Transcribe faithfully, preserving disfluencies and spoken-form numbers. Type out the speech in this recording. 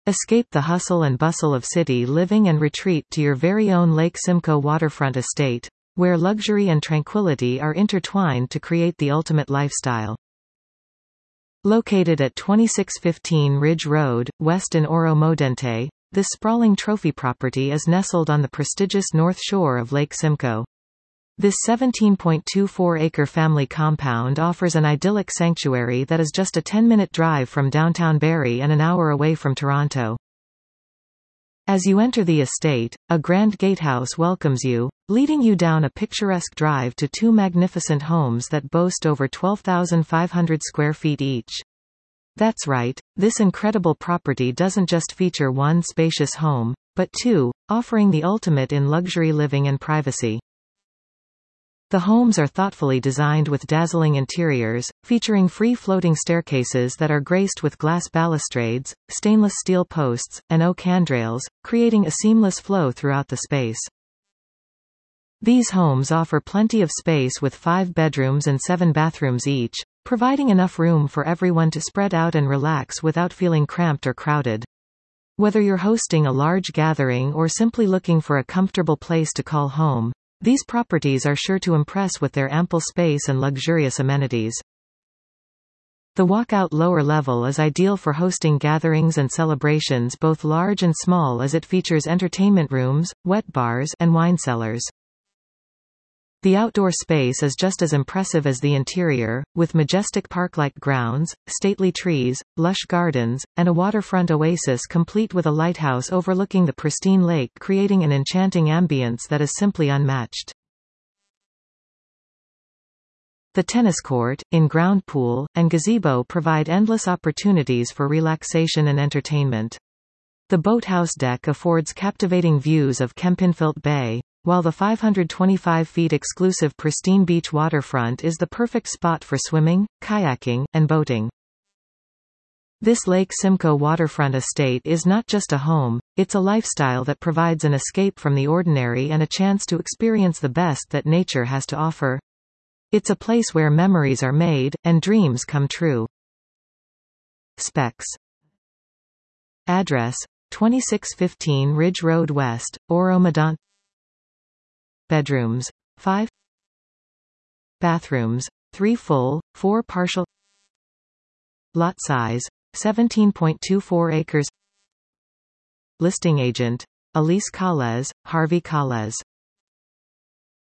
Escape the hustle and bustle of city living and retreat to your very own Lake Simcoe waterfront estate, where luxury and tranquility are intertwined to create the ultimate lifestyle. Located at twenty-six fifteen Ridge Road, west in Oro Modente, this sprawling trophy property is nestled on the prestigious north shore of Lake Simcoe. This seventeen point two four acre family compound offers an idyllic sanctuary that is just a ten minute drive from downtown Barrie and an hour away from Toronto. As you enter the estate, a grand gatehouse welcomes you, leading you down a picturesque drive to two magnificent homes that boast over twelve thousand five hundred square feet each. That's right, this incredible property doesn't just feature one spacious home, but two, offering the ultimate in luxury living and privacy. The homes are thoughtfully designed with dazzling interiors, featuring free-floating staircases that are graced with glass balustrades, stainless steel posts, and oak handrails, creating a seamless flow throughout the space. These homes offer plenty of space with five bedrooms and seven bathrooms each, providing enough room for everyone to spread out and relax without feeling cramped or crowded. Whether you're hosting a large gathering or simply looking for a comfortable place to call home, these properties are sure to impress with their ample space and luxurious amenities. The walkout lower level is ideal for hosting gatherings and celebrations both large and small, as it features entertainment rooms, wet bars, and wine cellars. The outdoor space is just as impressive as the interior, with majestic park-like grounds, stately trees, lush gardens, and a waterfront oasis complete with a lighthouse overlooking the pristine lake, creating an enchanting ambience that is simply unmatched. The tennis court, in-ground pool, and gazebo provide endless opportunities for relaxation and entertainment. The boathouse deck affords captivating views of Kempinfelt Bay, while the five hundred twenty-five feet exclusive pristine beach waterfront is the perfect spot for swimming, kayaking, and boating. This Lake Simcoe waterfront estate is not just a home, it's a lifestyle that provides an escape from the ordinary and a chance to experience the best that nature has to offer. It's a place where memories are made, and dreams come true. Specs. Address: twenty-six fifteen Ridge Road West, Oro Modente. Bedrooms: five. Bathrooms: three full, four partial. Lot size: seventeen point two four acres. Listing agent: Elise Calles, Harvey Calles.